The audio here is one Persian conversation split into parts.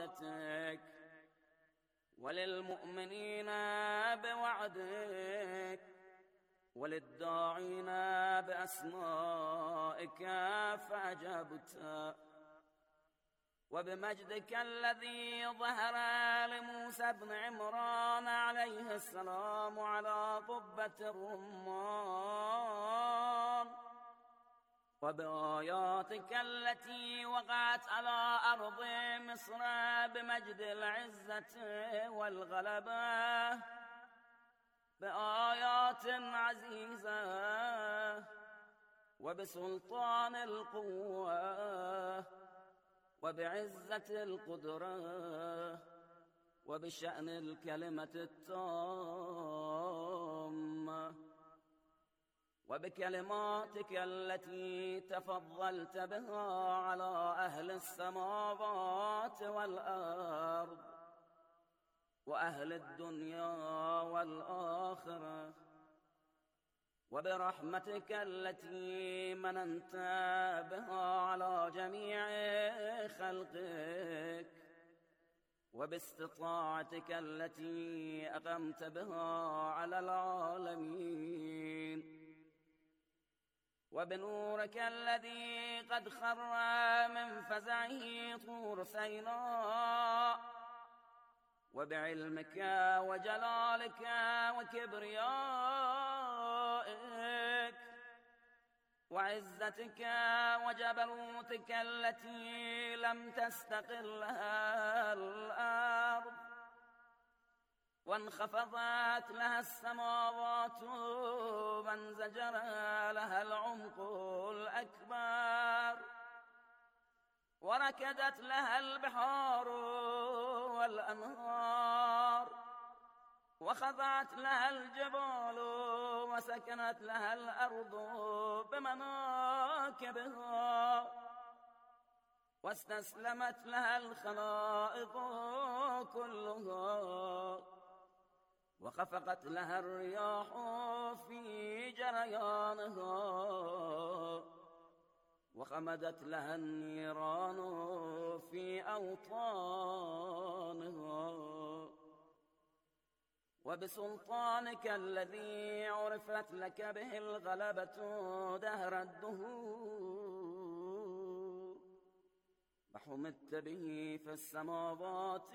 بآياتك وللمؤمنين بوعدك وللداعين بأسمائك فأجبت وبمجدك الذي ظهر لموسى بن عمران عليه السلام على قبة الرمان وبآياتك التي وقعت على أرض مصر بمجد العزة والغلبة بآيات عزيزة وبسلطان القوة وبعزة القدرة وبشأن الكلمة التامة وبكلماتك التي تفضلت بها على أهل السماوات والأرض وأهل الدنيا والآخرة وبرحمتك التي مننت بها على جميع خلقك وباستطاعتك التي أقمت بها على العالمين وبنورك الذي قد خر من فزعه طور سيناء وبعلمك وجلالك وكبريائك وعزتك وجبروتك التي لم تستقل لها الأرض وانخفضت لها السماوات وانزجر لها العمق الأكبر وركدت لها البحار والأنهار وخضعت لها الجبال وسكنت لها الأرض بمناكبها واستسلمت لها الخلائق كلها وخفقت لها الرياح في جريانها وخمدت لها النيران في أوطانها وبسلطانك الذي عرفت لك به الغلبة دهر الدهور وحمدت به في السماوات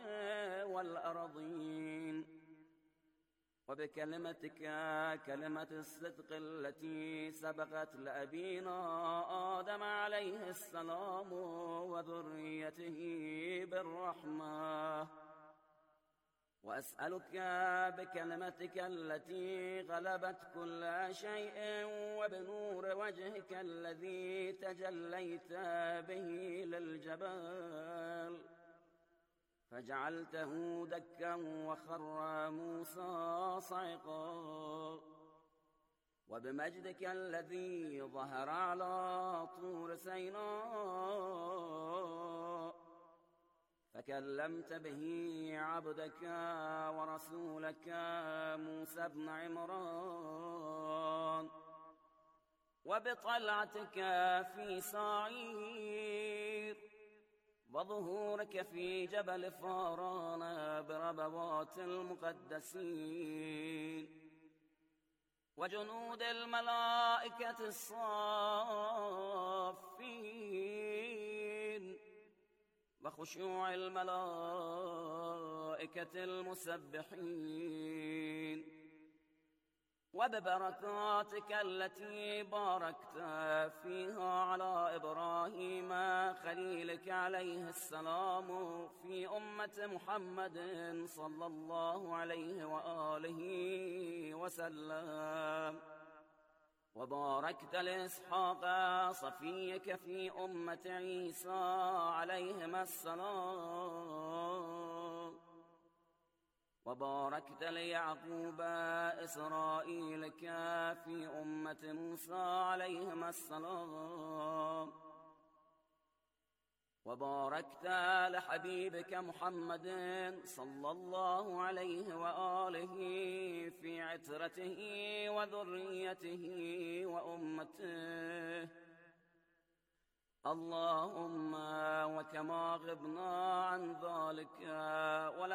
والأرضين وبكلمتك كلمة الصدق التي سبقت لأبينا آدم عليه السلام وذريته بالرحمة وأسألك بكلمتك التي غلبت كل شيء وبنور وجهك الذي تجليت به للجبال فجعلته دكا وخر موسى صعقا وبمجدك الذي ظهر على طور سيناء فكلمت به عبدك ورسولك موسى بن عمران وبطلعتك في سعير وظهورك في جبل فاران بربوات المقدسين وجنود الملائكة الصافين وخشوع الملائكة المسبحين وببركاتك التي باركت فيها على إبراهيم خليلك عليه السلام في أمة محمد صلى الله عليه وآله وسلم وباركت لإسحاق صفيك في أمة عيسى عليهما السلام وباركت ليعقوب إسرائيلك في أمة موسى عليهما السلام وباركت لحبيبك محمد صلى الله عليه وآله في عترته وذريته وأمته اللهم وكما غبنا عن ذلك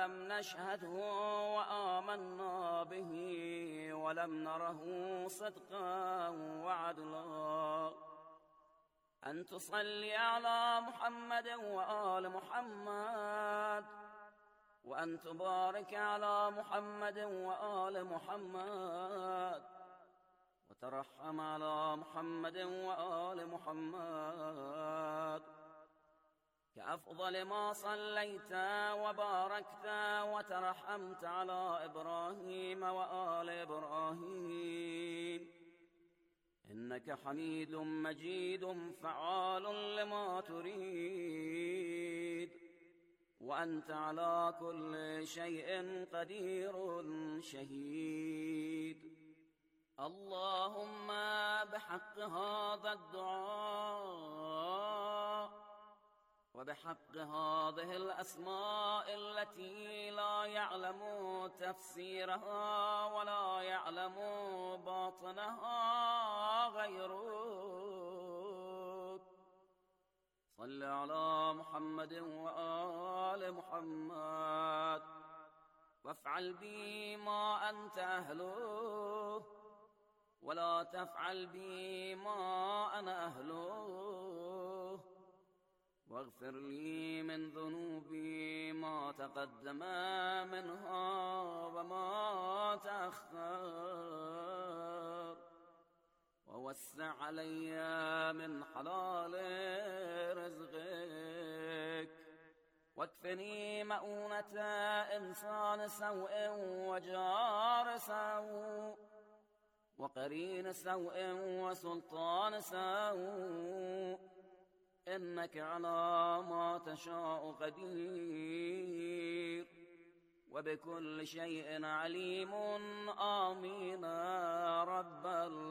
لم نشهده وآمنا به ولم نره صدقا وعدلا أن تصلي على محمد وآل محمد وأن تبارك على محمد وآل محمد وترحم على محمد وآل محمد كأفضل ما صليت وباركت وترحمت على إبراهيم وآل إبراهيم إنك حميد مجيد فعال لما تريد وأنت على كل شيء قدير شهيد. اللهم بحق هذا الدعاء وبحق هذه الأسماء التي لا يعلم تفسيرها ولا يعلم باطنها غيرك صل على محمد وآل محمد وافعل بي ما أنت أهله ولا تفعل بي ما أنا أهله واغفر لي من ذنوبي ما تقدم منها وما تأخر ووسع علي من حلال رزقك واكفني مؤونة إنسان سوء وجار سوء وقرين سوء وسلطان سوء إنك على ما تشاء قدير وبكل شيء عليم آمين رب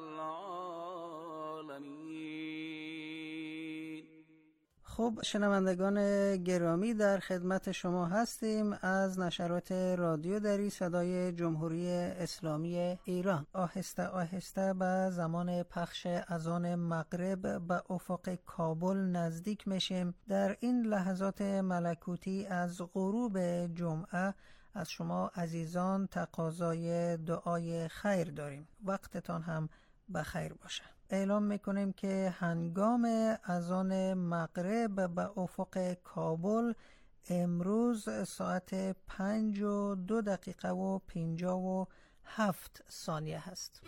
العالمين. خب شنوندگان گرامی، در خدمت شما هستیم از نشرات رادیو دری صدای جمهوری اسلامی ایران. آهسته آهسته به زمان پخش اذان مغرب به افق کابل نزدیک میشیم. در این لحظات ملکوتی از غروب جمعه از شما عزیزان تقاضای دعای خیر داریم. وقتتان هم بخیر باشه. اعلام میکنیم که هنگام اذان مغرب به افق کابل امروز ساعت 5:02:57 هست.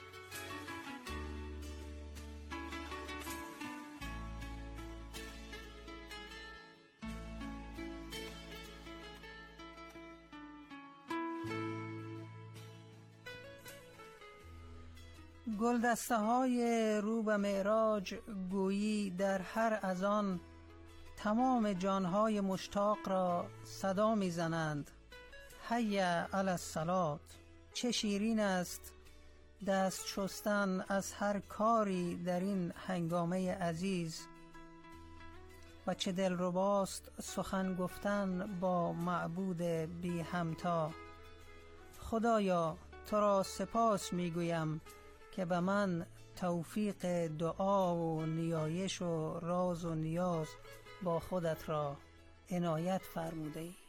گلدسته های رو به معراج گویی در هر اذان تمام جانهای مشتاق را صدا می زنند حی علی الصلات. چه شیرین است دست شستن از هر کاری در این هنگامه عزیز و چه دلرباست سخن گفتن با معبود بی همتا. خدایا تو را سپاس می گویم که به من توفیق دعا و نیایش و راز و نیاز با خودت را عنایت فرموده ای.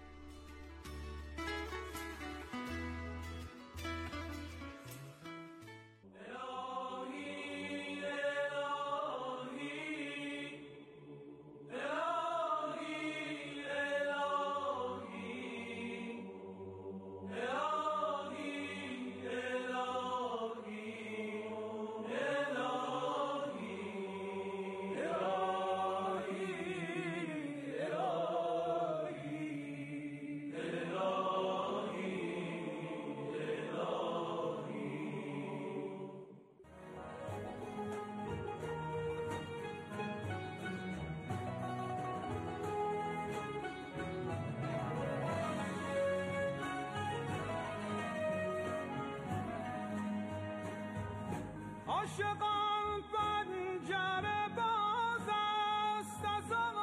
عاشقان پنجره باز است از آن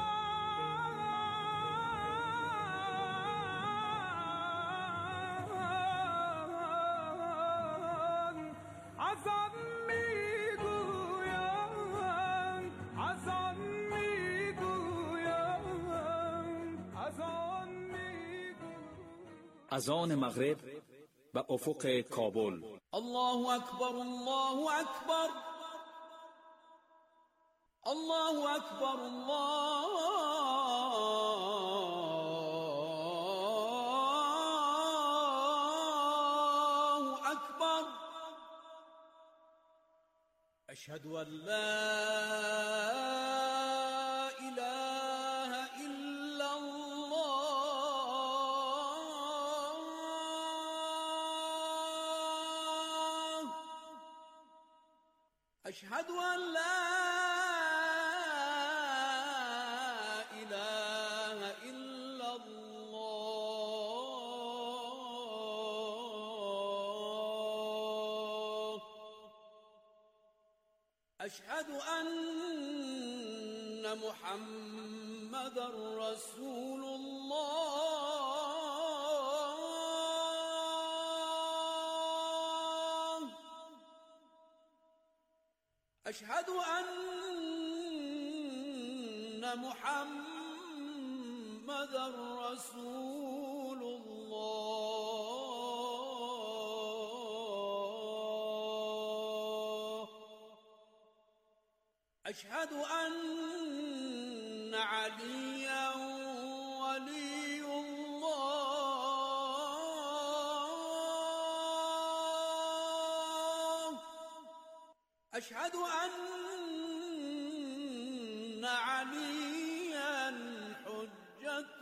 میگویم از آن میگویم از آن میگویم. اذان مغرب به افق کابل. الله اکبر، الله اکبر، الله اکبر، الله اکبر. اشهد ان لا اله الا الله. اشهد ان لا اله الا الله. اشهد ان محمد رسول الله. اشهد ان محمد رسول الله. اشهد ان عليا ولي الله. اشهد ان عليا حجة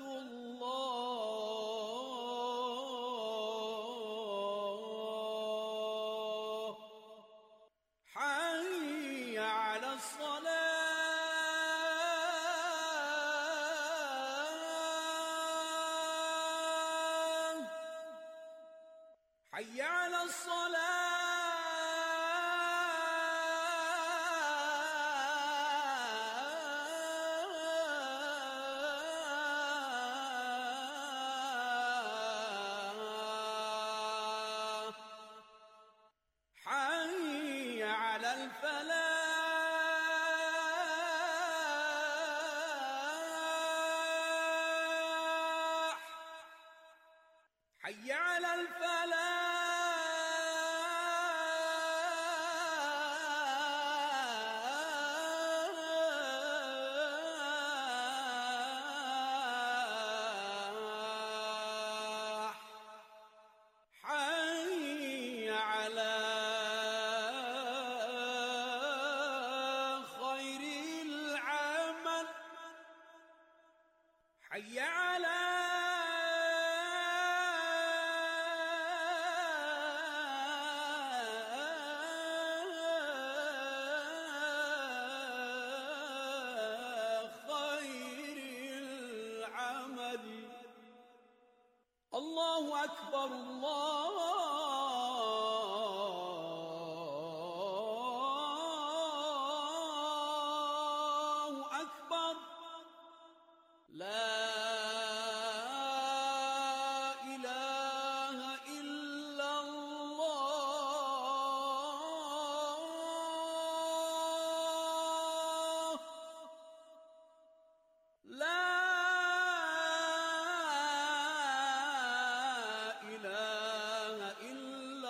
الله. حي على الصلاة، حي على الصلاة، حي على الفلاح، حي على الفلاح، حي على خير العمل، حي على خير العمل. الله أكبر، الله أكبر. لا إله إلا الله. لا إله إلا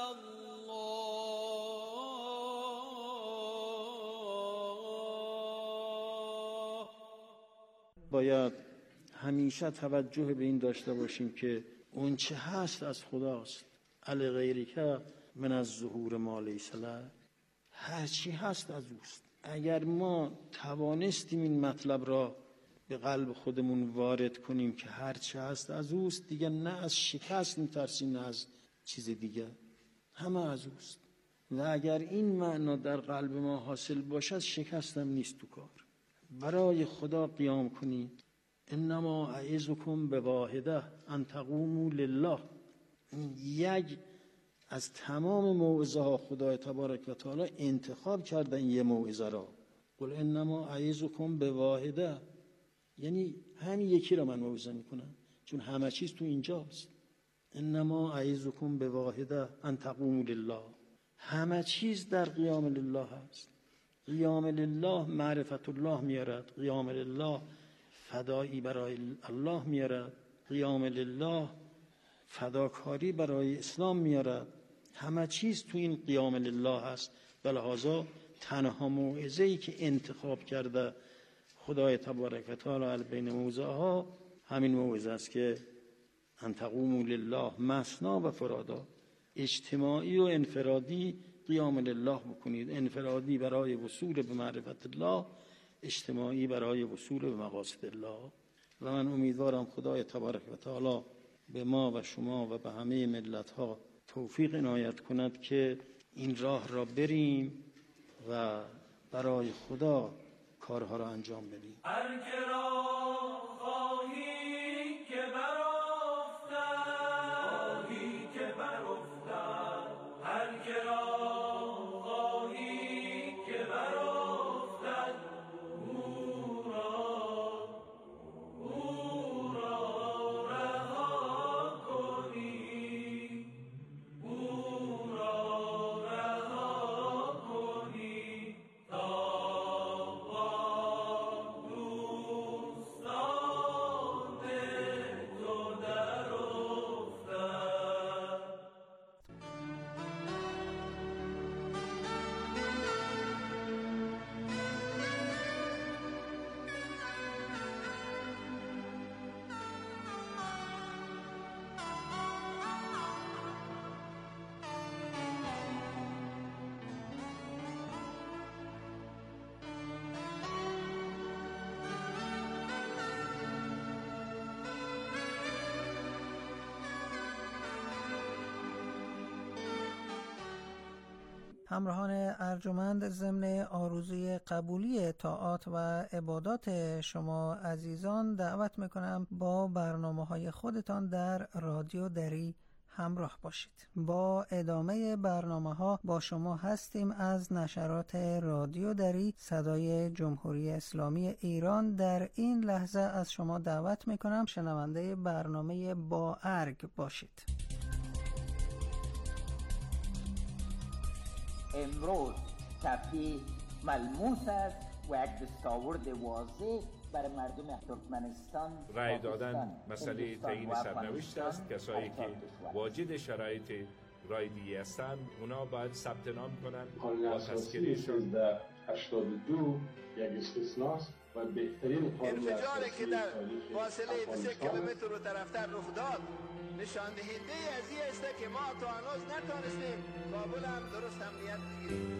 الله. باید همیشه توجه به این داشته باشیم که اون چه هست از خداست. علی غیری که من از ظهور ما لیس له، هر چی هست از اوست. اگر ما توانستیم این مطلب را به قلب خودمون وارد کنیم که هر چی هست از اوست، دیگه نه از شکست میترسیم نه از چیز دیگه، همه از اوست. و اگر این معنا در قلب ما حاصل باشد، شکست هم نیست تو کار. برای خدا قیام کنید. انما اعظکم بواحده ان تقوموا لله. یک از تمام موعظه ها خدای تبارک و تعالی انتخاب کردن یه موعظه را. قل انما اعظکم بواحده، یعنی همین یکی را من موعظه میکنم، چون همه چیز تو اینجاست. انما اعظکم بواحده ان تقوموا لله، همه چیز در قیام لله هست. قیام لله معرفت الله میارد، قیام لله فدایی برای الله میارد، قیام لله فداکاری برای اسلام میارد. همه چیز تو این قیام لله هست. بلحاظا تنها موعظه‌ای که انتخاب کرده خدای تبارک و تعالی بین موضعها همین موعظه است که ان تقوموا لله مثنا و فرادا. اجتماعی و انفرادی قیام لله بکنید. انفرادی برای وصول به معرفت الله، اجتماعی برای وصول به مقاصد الله. و من امیدوارم خدای تبارک و تعالی به ما و شما و به همه ملت ها توفیق عنایت کند که این راه را بریم و برای خدا کارها را انجام بدیم. هر که را خواهی که برافتد، هر که را خواهی که برافتد، او را رها کنی، او را رها کنی تا با دوستان تو در افتد. همراهان ارجمند، ضمن آرزوی قبولی طاعات و عبادات شما عزیزان دعوت میکنم با برنامه‌های خودتان در رادیو دری همراه باشید. با ادامه برنامه‌ها با شما هستیم از نشرات رادیو دری صدای جمهوری اسلامی ایران. در این لحظه از شما دعوت میکنم شنونده برنامه با ارگ باشید. امروز تپی ملموس است و یک دستاورد واضح برای مردم ترکمنستان رای دادن مسئله تعیین سرنوشت است. کسایی که واجد شرایط رایدی هستند اونا باید ثبت نام کنند و تذکرهشون 82 یک استثناست و بهترین قانون انفجاری که در فاصله 2 کیلومتر و طرفتر رخ داد نشان دهنده از این است که ما تا هنوز نتونستیم کابل هم درست امنیت بگیریم.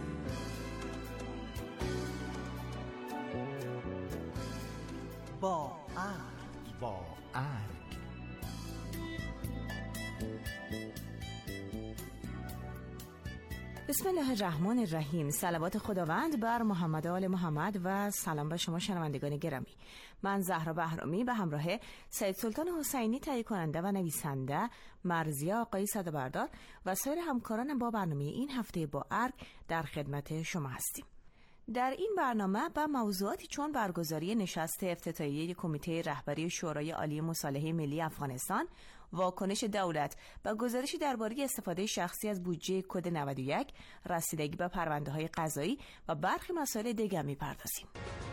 با ارگ. بسم الله الرحمن الرحیم. صلوات خداوند بر محمد و آل محمد و سلام به شما شنوندگان گرامی. من زهرا بهرامی به همراه سید سلطان حسینی تهیه کننده و نویسنده، مرزیا آقایی صدابردار و سایر همکاران با برنامه این هفته با ارگ در خدمت شما هستیم. در این برنامه با موضوعاتی چون برگزاری نشست افتتاحیه کمیته رهبری شورای عالی مصالحه ملی افغانستان، واکنش دولت و گزارشی درباره استفاده شخصی از بودجه کد 91، رسیدگی به پرونده‌های قضایی و برخی مسائل دیگر می‌پردازیم.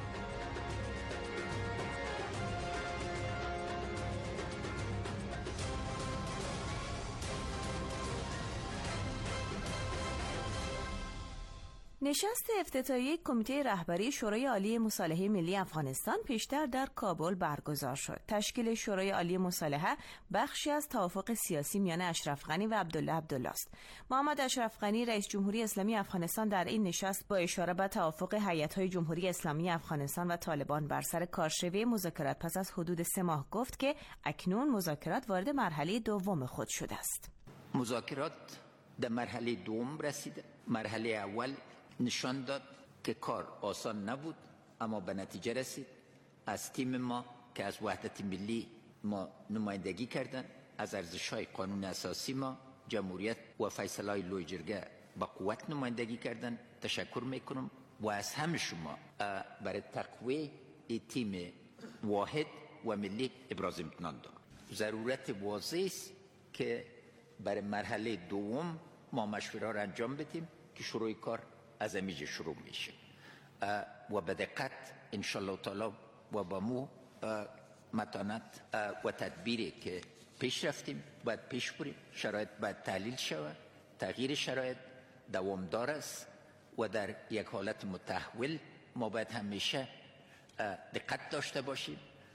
نشست افتتاحیه کمیته رهبری شورای عالی مصالحه ملی افغانستان پیشتر در کابل برگزار شد. تشکیل شورای عالی مصالحه بخشی از توافق سیاسی میان اشرف غنی و عبدالله عبدالله است. محمد اشرف غنی رئیس جمهوری اسلامی افغانستان در این نشست با اشاره به توافق هیئت‌های جمهوری اسلامی افغانستان و طالبان بر سر کارشوی مذاکرات پس از حدود 3 ماه گفت که اکنون مذاکرات وارد مرحله دوم خود شده است. مذاکرات در مرحله دوم رسیده. مرحله اول نشان داد که کار آسان نبود اما به نتیجه رسید. از تیم ما که از وحدت ملی ما نمایندگی کردن، از ارزش‌های قانون اساسی ما، جمهوریت و فیصله‌های لوی جرگه با قوت نمایندگی کردن، تشکر میکنم و از همه شما برای تقویت تیم واحد و ملی ابراز امتنان دارم. ضرورت واضح است که برای مرحله دوم ما مشورات را انجام بدیم که شروع کار از امیج شروع میشه و به دقت انشالله تعالی و با مو متانت و تدبیری که پیش رفتیم، باید پیش بریم. شرایط باید تحلیل شود. تغییر شرایط دوامدار است و در یک حالت متحول ما باید همیشه دقت داشته باشیم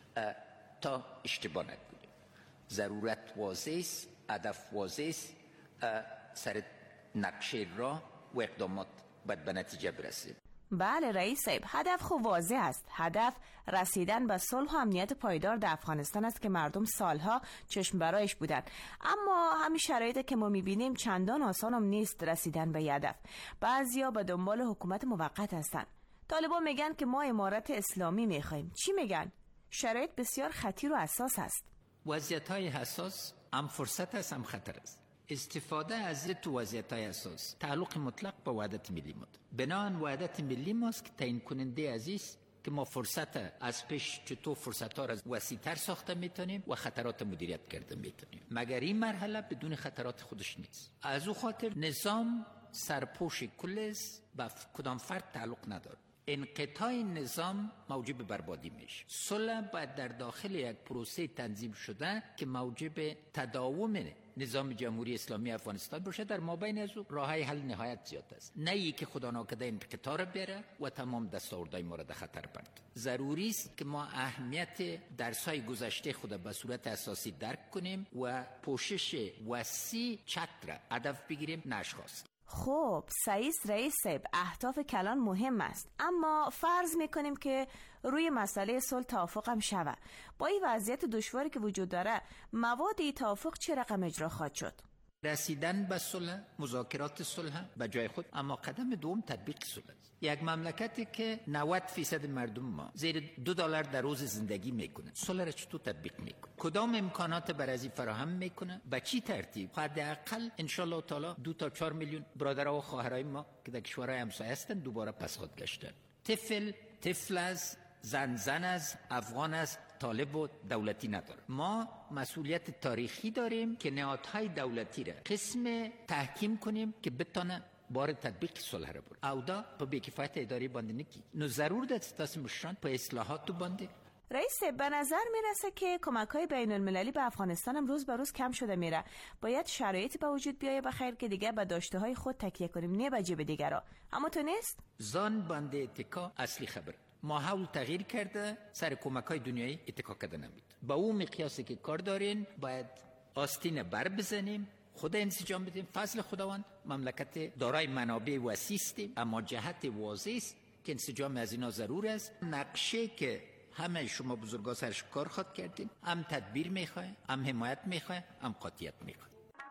تا اشتباه نکنیم. ضرورت واضح است، هدف واضح است، سر نقشه راه و اقدامات باید به نتیجه برسیم. بله رئیس صاحب، هدف خو واضح است. هدف رسیدن به صلح و امنیت پایدار در افغانستان است که مردم سالها چشم برایش بودند. اما همین شرایطی که ما میبینیم چندان آسان هم نیست رسیدن به هدف. بعضیا به دنبال حکومت موقت هستند. طالبان میگن که ما امارت اسلامی میخوایم. چی میگن؟ شرایط بسیار خطیر و حساس است. وضعیت‌های حساس هم فرصت است هم خطر است. استفاده از تو وضعیت‌های اساس تعلق مطلق به وحدت ملی ما. بنابراین وحدت ملی ماست که تعیین کننده عزیز که ما فرصت از پیش چطور فرصت‌ها را وسیع‌تر ساخته میتونیم و خطرات مدیریت کرده میتونیم. مگر این مرحله بدون خطرات خودش نیست. از او خاطر نظام سرپوش کل است، با کدام فرد تعلق نداره. انقطاع نظام موجب بربادی میشه. صلح باید در داخل یک پروسه تنظیم شده که موجب تداوم نظام جمهوری اسلامی افغانستان باشه. در مابین از او راههای حل نهایت زیاد است، نه ای که خدا ناکرده انقطاع را بره و تمام دستاوردهای مورد خطر برد. ضروری است که ما اهمیت درس‌های گذشته خود به صورت اساسی درک کنیم و پوشش وسیع چتر هدف بگیریم، نه اشخاص. خب سعیس رئیس صاحب، اهداف کلان مهم است، اما فرض میکنیم که روی مسئله صلح توافق هم شود. با این وضعیت دشواری که وجود داره، مواد این توافق چه رقم اجرا خواهد شد؟ رسیدن به صلح، مذاکرات صلح به جای خود، اما قدم دوم تطبیق صلح است. یک مملکتی که 90% مردم ما زیر $2 در روز زندگی میکنه، صلح را چطور تطبیق میکنه؟ کدام امکانات برای فراهم میکنه؟ به چی ترتیب؟ حداقل ان شاء الله تعالی 2 تا 4 میلیون برادرها و خواهرای ما که در کشورهای همسایه هستند دوباره پس خود گشتن. طفل از زن از افغان از طالب و دولتی نداره. ما مسئولیت تاریخی داریم که نهادهای دولتی را قسم تحکیم کنیم که بتونه بار تطبیق صلح را بره. او دا په بیکفایت اداری باندې نکی. نو ضرور ده تاسو مشران په اصلاحاتو باندې. رئیس به نظر میرسه که کمک‌های بین‌المللی به افغانستان هم روز به روز کم شده میره. باید شرایطی به وجود بیایه بخیر که دیگه به داشته‌های خود تکیه کنیم، نه به جیب دیگرا. اما تو نیست؟ زان باندې اتکا اصلی خبر. ماحول تغییر کرده، سر کمک‌های دنیایی اتکا کرده نمید. با اون مقیاسی که کار دارین باید آستین بر بزنیم، خود انسجام بدیم. فضل خداوند مملکت دارای منابع وسیع است، اما جهت واضح است که انسجام از اینا ضرور است. نقشه که همه شما بزرگا سرش کار خود کردین، هم تدبیر میخواه، هم حمایت میخواه، هم قاطعیت میخواه.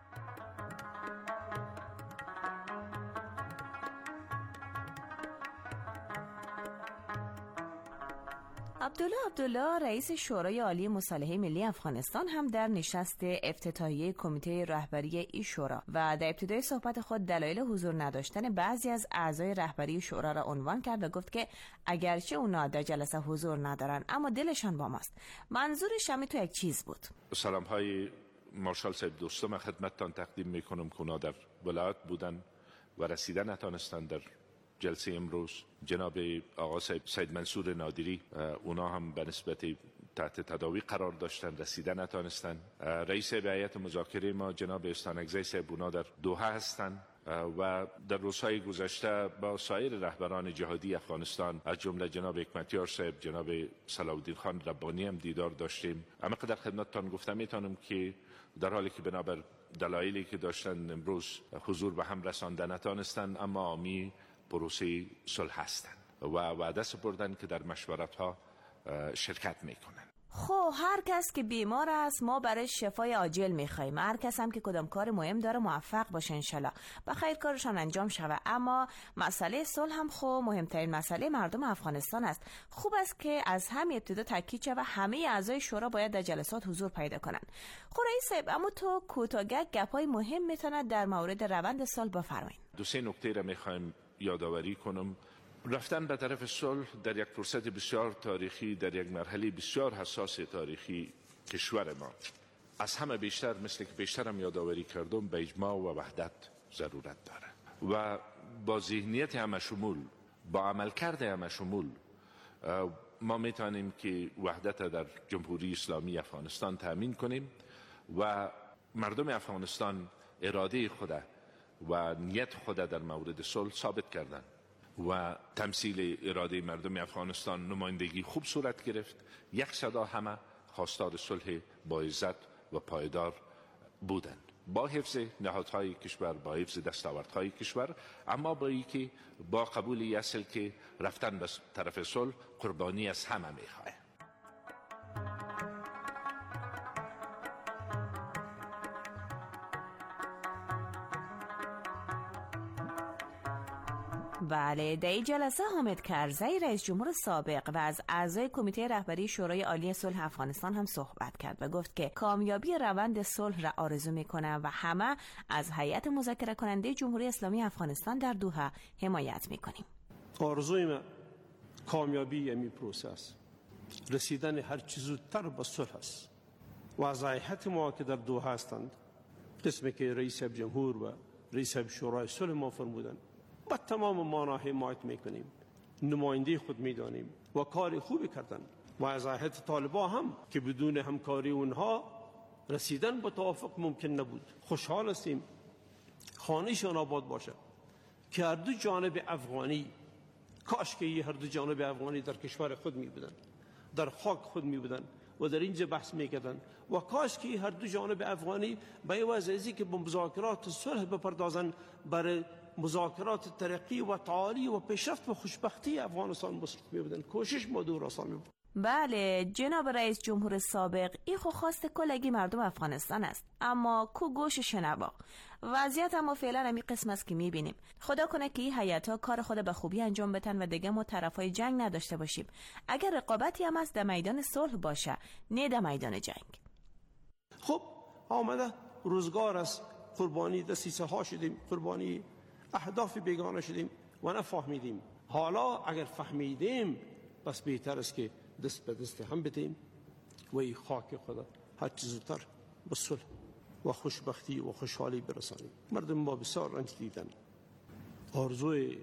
عبدالله رئیس شورای عالی مصالحه ملی افغانستان هم در نشست افتتاحیه کمیته رهبری این شورا و در ابتدای صحبت خود دلایل حضور نداشتن بعضی از اعضای رهبری شورا را عنوان کرد و گفت که اگرچه اونا در جلسه حضور ندارن اما دلشان با ماست. منظورش هم تو یک چیز بود. سلام های مارشال صاحب دوستم خدمتتان تقدیم میکنم که اونا در ولایت بودن و رسیدن نتانستن در جلسه امروز. جناب آقا سید منصور نادری اونا هم به نسبت تحت تداوی قرار داشتن، رسیدن نتانستن. رئیس هیئت مذاکره ما جناب استانگزی صاحب اونا در دوحه هستن و در روزهای گذشته با سایر رهبران جهادی افغانستان از جمله جناب حکمتیار صاحب، جناب صلاح الدین خان ربانی هم دیدار داشتیم. اما در خدمتتان گفتم میتونم که در حالی که بنابر دلایلی که داشتن امروز حضور به هم رساندن نتانستن، اما آمی پروسه صلح هستند و وعده سپردن که در مشورت‌ها شرکت میکنن. خب هر کس که بیمار است ما برای شفای عاجل میخوایم. هر کس هم که کدام کار مهم داره موفق باشه انشالله، بخیر کارشان انجام شود. اما مسئله صلح هم خب مهمترین مسئله مردم افغانستان است. خوب است که از همین ابتدا تاکید شود همه اعضای شورا باید در جلسات حضور پیدا کنند. خب رئیس صاحب، اما تو کوتاه‌گه گپای مهم میتونه در مورد روند صلح بفرمایید. دو سه نکته را میخوایم یادآوری کنم. رفتن به طرف صلح در یک فرصت بسیار تاریخی، در یک مرحله بسیار حساس تاریخی کشور ما از همه بیشتر، مثل که بیشترم یادآوری کردم، به اجماع و وحدت ضرورت داره و با ذهنیت همه شمول، با عملکرد همه شمول ما میتونیم که وحدت در جمهوری اسلامی افغانستان تامین کنیم و مردم افغانستان اراده خود و نیت خود در مورد صلح ثابت کردند و تمثیل اراده مردم افغانستان نمایندگی خوب صورت گرفت. یک صدا همه خواستار صلح با عزت و پایدار بودند، با حفظ نهادهای کشور، با حفظ دستاوردهای کشور، اما با اینکه با قبول اصل که رفتن به طرف صلح قربانی از همه میخواد. بله، در این جلسه حامد کرزی رئیس جمهور سابق و از اعضای کمیته رهبری شورای عالی صلح افغانستان هم صحبت کرد و گفت که کامیابی روند صلح را آرزو میکنه و همه از هیئت مذاکره کننده جمهوری اسلامی افغانستان در دوحه حمایت میکنیم. آرزوی من کامیابی امی پروسس، رسیدن هر چیز زودتر به صلح است و از هیئت ما که در دوحه هستند، قسمی که رئیس جمهور و رئیس شورای صلح ما فرمودند، با تمام مانا حمایت میکنیم، نماینده خود میدانیم و کار خوبی کردن و از هیئت طالبان هم که بدون همکاری اونها رسیدن به توافق ممکن نبود. خوشحال هستیم خانهشان آباد باشه که هر دو جانب افغانی، کاش که هر دو جانب افغانی در کشور خود می بودن، در خاک خود می بودن و در اینجا بحث میکردن و کاش که هر دو جانب افغانی به عوض ازی که به مذاکرات صلح بپردازن، برای مذاکرات ترقی و تعالی و پیشرفت و خوشبختی افغانستان مصرف می‌بودن. کوشش ما دور آسان می‌بود. بله جناب رئیس جمهور سابق، این خواست کلگی مردم افغانستان است، اما کو گوش شنوا. وضعیت اما فعلا همین قسم است که می‌بینیم. خدا کنه که این هیئت‌ها کار خود به خوبی انجام بدن و دیگه ما طرفای جنگ نداشته باشیم. اگر رقابتی هم است در میدان صلح باشه، نه در میدان جنگ. خب آمده روزگار است، قربانی دسیسه ها شدیم، قربانی اهداف بیگانه شدیم و نفهمیدیم. حالا اگر فهمیدیم بس بهتر است که دست به دست هم بدیم و این خاک خدا هر چیز زودتر به صلح و خوشبختی و خوشحالی برسانیم. مردم ما بسیار رنج دیدن. آرزوی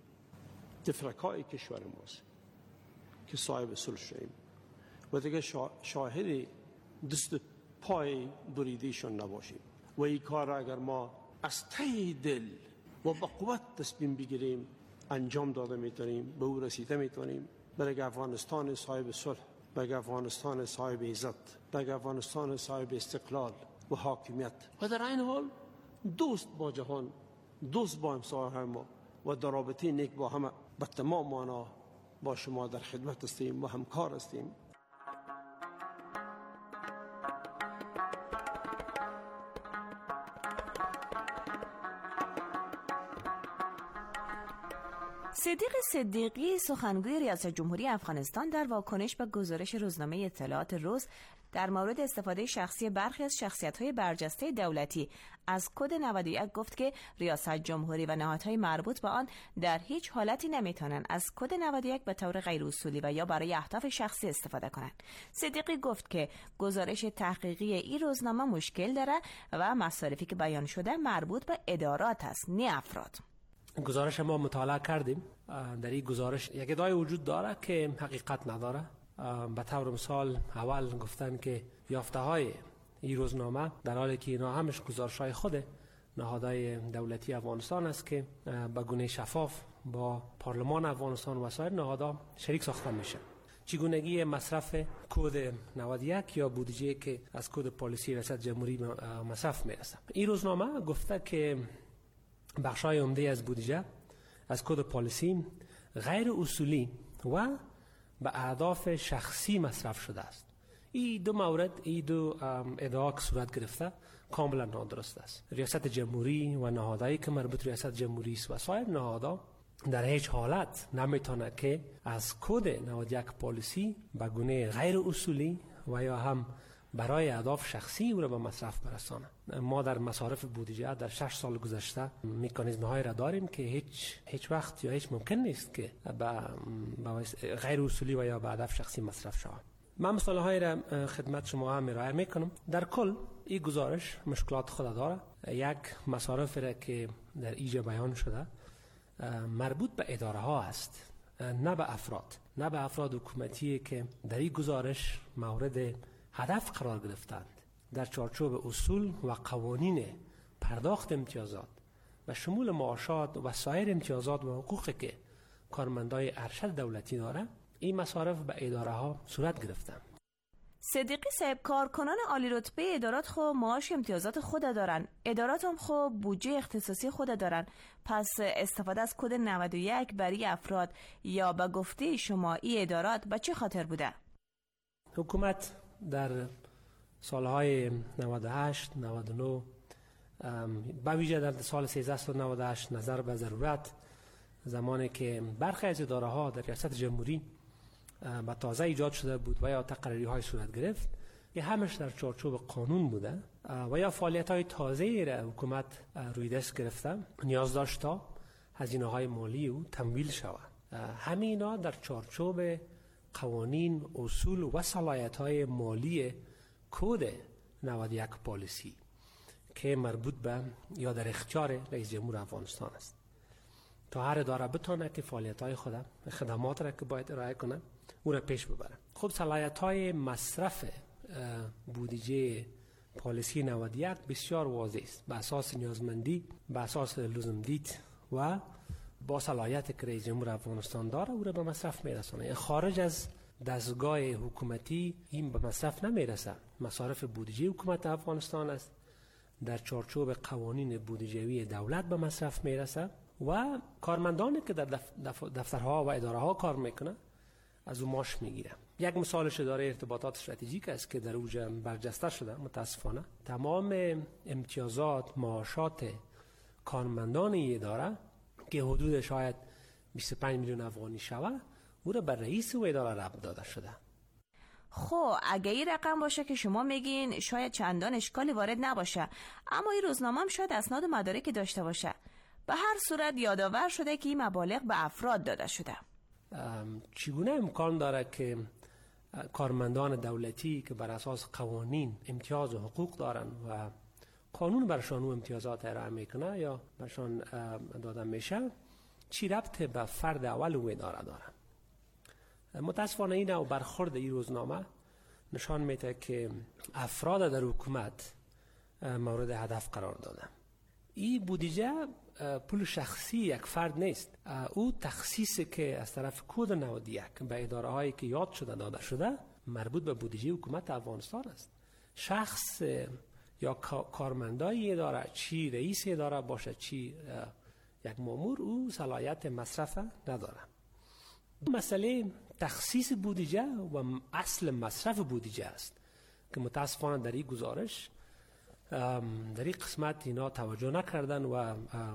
تفرقای کشور ماست که صاحب صلح شویم و دیگه شاهد دست پای بریدیشون نباشیم و این کار اگر ما از ته دل و با قوت تصمیم بگیریم انجام داده میتونیم، به او رسیده میتونیم. برای افغانستان صاحب صلح، برای افغانستان صاحب عزت، برای افغانستان صاحب استقلال و حاکمیت و در این حال دوست با جهان، دوست با همسایه‌های ما و در رابطه نیک با همه به تمام معنا با شما در خدمت هستیم و همکار هستیم. صدیق صدیقی سخنگوی ریاست جمهوری افغانستان در واکنش به گزارش روزنامه اطلاعات روز در مورد استفاده شخصی برخی از شخصیت‌های برجسته دولتی از کد 91 گفت که ریاست جمهوری و نهادهای مربوط به آن در هیچ حالتی نمیتونن از کد 91 به طور غیر اصولی و یا برای اهداف شخصی استفاده کنند. صدیقی گفت که گزارش تحقیقی این روزنامه مشکل داره و مصارفی که بیان شده مربوط به ادارات است، نه افراد. گزارش ما مطالعه کردیم. در این گزارش یک ادعای وجود داره که حقیقت نداره. به طور مثال اول گفتن که یافته های این روزنامه در حالی که اینا همش گزارش های خود نهادهای دولتی افغانستان است که به گونه شفاف با پارلمان افغانستان و سایر نهادها شریک ساخته میشه. چگونگی مصرف کد 91 یا بودجه که از کد پالیسی ریاست جمهوری مصرف میرسه. این روزنامه گفته که بخشای عمده از بودجه از کد پالیسی غیر اصولی و به اهداف شخصی مصرف شده است. این دو مورد، این دو ادعا که صورت گرفته کاملا نادرست است. ریاست جمهوری و نهادهایی که مربوط ریاست جمهوری است و سایر نهادها در هیچ حالت نمیتونه که از کد 91 پالیسی به گونه غیر اصولی و یا هم برای اهداف شخصی او را به مصرف برسانه. ما در مصارف بودجه در 6 سال گذشته مکانیزم های را داریم که هیچ وقت یا هیچ ممکن نیست که به غیر اصولی و یا به هدف شخصی مصرف شود. من مثال های را خدمت شما هم ارائه میکنم. در کل این گزارش مشکلات خود داره. یک مصارف را که در اینجا بیان شده مربوط به اداره ها است، نه به افراد، نه به افراد حکومتی که در این گزارش مورد هدف قرار گرفتند. در چارچوب اصول و قوانین پرداخت امتیازات و شمول معاشات و سایر امتیازات و حقوقی که کارمندای ارشد دولتی داره، این مصارف به اداره ها صورت گرفته. صدیقی صاحب، کارکنان عالی رتبه ادارات خو معاش امتیازات خود دارن، ادارات هم خو بودجه اختصاصی خود دارن، پس استفاده از کد 91 برای افراد یا به گفته شما این ادارات به چه خاطر بوده؟ حکومت در سالهای 98 99 با ویژه در سال 1398 نظر به ضرورت، زمانی که برخی از اداره ها در ریاست جمهوری با تازه ایجاد شده بود و یا تقرری های صورت گرفت، که همش در چارچوب قانون بوده و یا فعالیت های تازه را حکومت روی دست گرفته، نیاز داشت تا هزینه های مالی او تمویل شود. همینا در چارچوب قوانین، اصول و صلاحیت های مالی کد 91 پالیسی که مربوط به یا در اختیار رئیس جمهور افغانستان است، تا هر اداره بتونه که فعالیت های خود، خدمات را که باید ارائه کنه او را پیش ببره. خب صلاحیت های مصرف بودجه پالیسی 91 بسیار واضح است، به اساس نیازمندی، به اساس لزومدید و با صلاحیت که رئیس جمهور افغانستان داره او را به مصرف میرسونه. خارج از دستگاه حکومتی این به مصرف نمیرسه. مصارف بودجه حکومت افغانستان است، در چارچوب قوانین بودجه‌ای دولت به مصرف میرسه و کارمندانی که در دفترها و اداره ها کار میکنه از اون معاش میگیره. یک مثالش اداره ارتباطات استراتژیک است که در اوج برجسته شده. متاسفانه تمام امتیازات، معاشات کارمندان این اداره که حدود شاید 25 میلیون افغانی شوه، او را بر رئیس و اداره ربط داده شده. خب اگه این رقم باشه که شما میگین شاید چندان اشکالی وارد نباشه، اما این روزنامه هم شاید اسناد و مدارکی داشته باشه. به هر صورت یادآور شده که این مبالغ به افراد داده شده. چگونه امکان داره که کارمندان دولتی که بر اساس قوانین امتیاز و حقوق دارن و قانون برشان اون امتیازات ارائه میکنه یا برشان داده میشه، چی ربط به فرد اول و اداره داره؟ متاسفانه این نوع برخورد این روزنامه نشان میده که افراد در حکومت مورد هدف قرار داده. این بودجه پول شخصی یک فرد نیست، او تخصیصی که از طرف کد 91 به اداره هایی که یاد شده داده شده مربوط به بودجه حکومت افغانستان است. شخص یا کارمندای اداره، چی رئیس یک باشه چی یک مامور، او صلاحیت مصرف نداره. مسئله تخصیص بودجه و اصل مصرف بودجه است که متاسفانه در این گزارش در این قسمت اینا توجه نکردن و